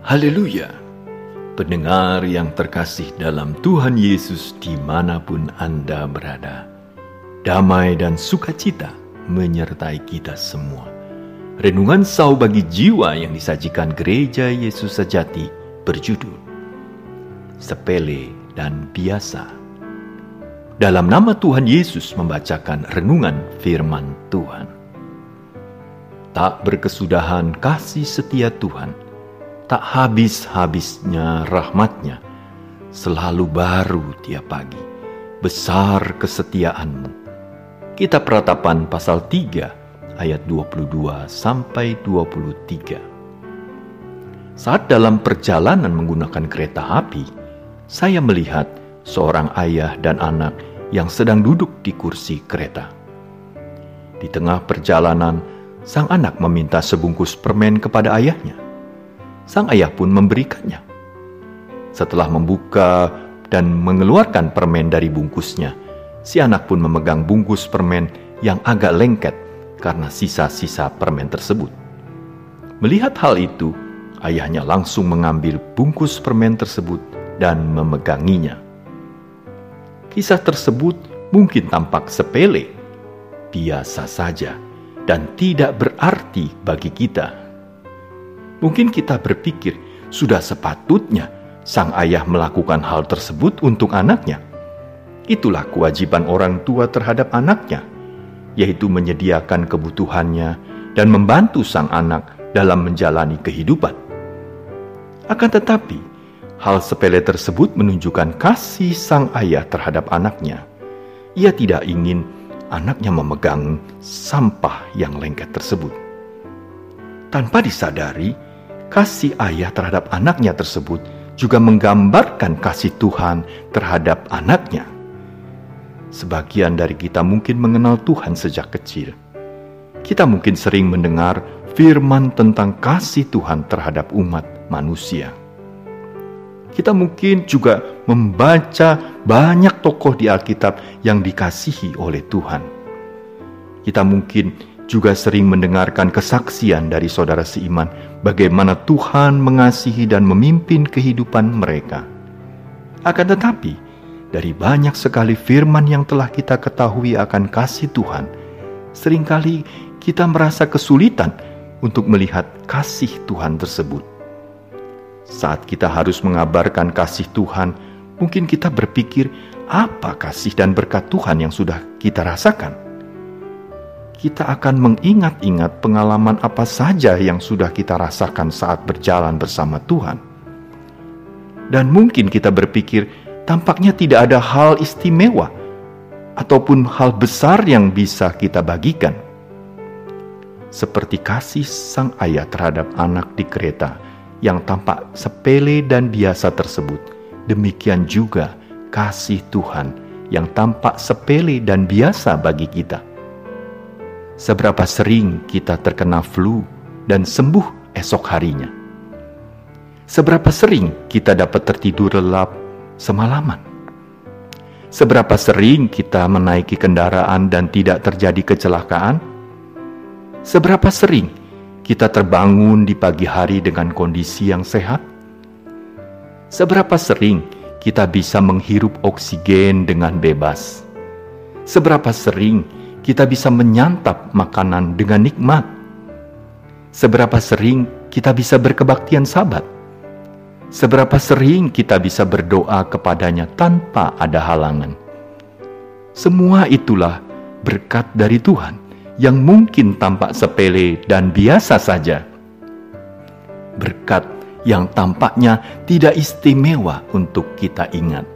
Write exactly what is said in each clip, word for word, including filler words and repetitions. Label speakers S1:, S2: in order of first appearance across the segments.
S1: Haleluya! Pendengar yang terkasih dalam Tuhan Yesus dimanapun Anda berada, damai dan sukacita menyertai kita semua. Renungan Sau bagi jiwa yang disajikan Gereja Yesus Sejati berjudul Sepele dan Biasa. Dalam nama Tuhan Yesus membacakan renungan firman Tuhan. Tak berkesudahan kasih setia Tuhan, tak habis-habisnya rahmat-Nya, selalu baru tiap pagi, besar kesetiaan-Mu. Kitab Ratapan pasal tiga ayat dua puluh dua sampai dua puluh tiga. Saat dalam perjalanan menggunakan kereta api, saya melihat seorang ayah dan anak yang sedang duduk di kursi kereta. Di tengah perjalanan, sang anak meminta sebungkus permen kepada ayahnya. Sang ayah pun memberikannya. Setelah membuka dan mengeluarkan permen dari bungkusnya, si anak pun memegang bungkus permen yang agak lengket karena sisa-sisa permen tersebut. Melihat hal itu, ayahnya langsung mengambil bungkus permen tersebut dan memeganginya. Kisah tersebut mungkin tampak sepele, biasa saja, dan tidak berarti bagi kita. Mungkin kita berpikir sudah sepatutnya sang ayah melakukan hal tersebut untuk anaknya. Itulah kewajiban orang tua terhadap anaknya, yaitu menyediakan kebutuhannya dan membantu sang anak dalam menjalani kehidupan. Akan tetapi, hal sepele tersebut menunjukkan kasih sang ayah terhadap anaknya. Ia tidak ingin anaknya memegang sampah yang lengket tersebut. Tanpa disadari, kasih ayah terhadap anaknya tersebut juga menggambarkan kasih Tuhan terhadap anaknya. Sebagian dari kita mungkin mengenal Tuhan sejak kecil. Kita mungkin sering mendengar firman tentang kasih Tuhan terhadap umat manusia. Kita mungkin juga membaca banyak tokoh di Alkitab yang dikasihi oleh Tuhan. Kita mungkin juga sering mendengarkan kesaksian dari saudara seiman bagaimana Tuhan mengasihi dan memimpin kehidupan mereka. Akan tetapi, dari banyak sekali firman yang telah kita ketahui akan kasih Tuhan, seringkali kita merasa kesulitan untuk melihat kasih Tuhan tersebut. Saat kita harus mengabarkan kasih Tuhan, mungkin kita berpikir, apa kasih dan berkat Tuhan yang sudah kita rasakan? Kita akan mengingat-ingat pengalaman apa saja yang sudah kita rasakan saat berjalan bersama Tuhan. Dan mungkin kita berpikir, tampaknya tidak ada hal istimewa ataupun hal besar yang bisa kita bagikan. Seperti kasih sang ayah terhadap anak di kereta yang tampak sepele dan biasa tersebut, demikian juga kasih Tuhan yang tampak sepele dan biasa bagi kita. Seberapa sering kita terkena flu dan sembuh esok harinya? Seberapa sering kita dapat tertidur lelap semalaman? Seberapa sering kita menaiki kendaraan dan tidak terjadi kecelakaan? Seberapa sering kita terbangun di pagi hari dengan kondisi yang sehat? Seberapa sering kita bisa menghirup oksigen dengan bebas? Seberapa sering kita bisa menyantap makanan dengan nikmat? Seberapa sering kita bisa berkebaktian sabat? Seberapa sering kita bisa berdoa kepadanya tanpa ada halangan? Semua itulah berkat dari Tuhan yang mungkin tampak sepele dan biasa saja. Berkat yang tampaknya tidak istimewa untuk kita ingat.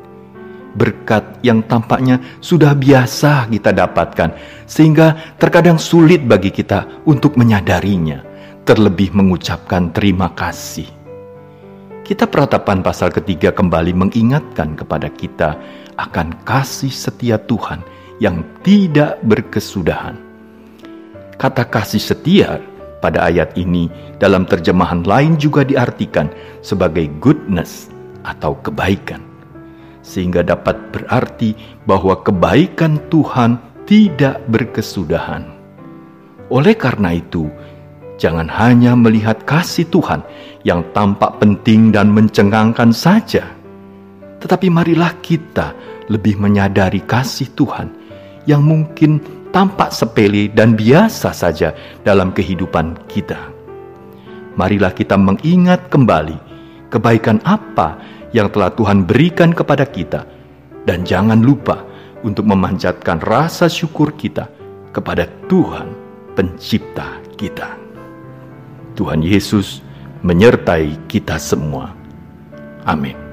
S1: Berkat yang tampaknya sudah biasa kita dapatkan, sehingga terkadang sulit bagi kita untuk menyadarinya, terlebih mengucapkan terima kasih. Kitab Ratapan pasal ketiga kembali mengingatkan kepada kita akan kasih setia Tuhan yang tidak berkesudahan. Kata kasih setia pada ayat ini dalam terjemahan lain juga diartikan sebagai goodness atau kebaikan, sehingga dapat berarti bahwa kebaikan Tuhan tidak berkesudahan. Oleh karena itu, jangan hanya melihat kasih Tuhan yang tampak penting dan mencengangkan saja, tetapi marilah kita lebih menyadari kasih Tuhan yang mungkin tampak sepele dan biasa saja dalam kehidupan kita. Marilah kita mengingat kembali kebaikan apa yang telah Tuhan berikan kepada kita, dan jangan lupa untuk memanjatkan rasa syukur kita kepada Tuhan Pencipta kita. Tuhan Yesus menyertai kita semua. Amin.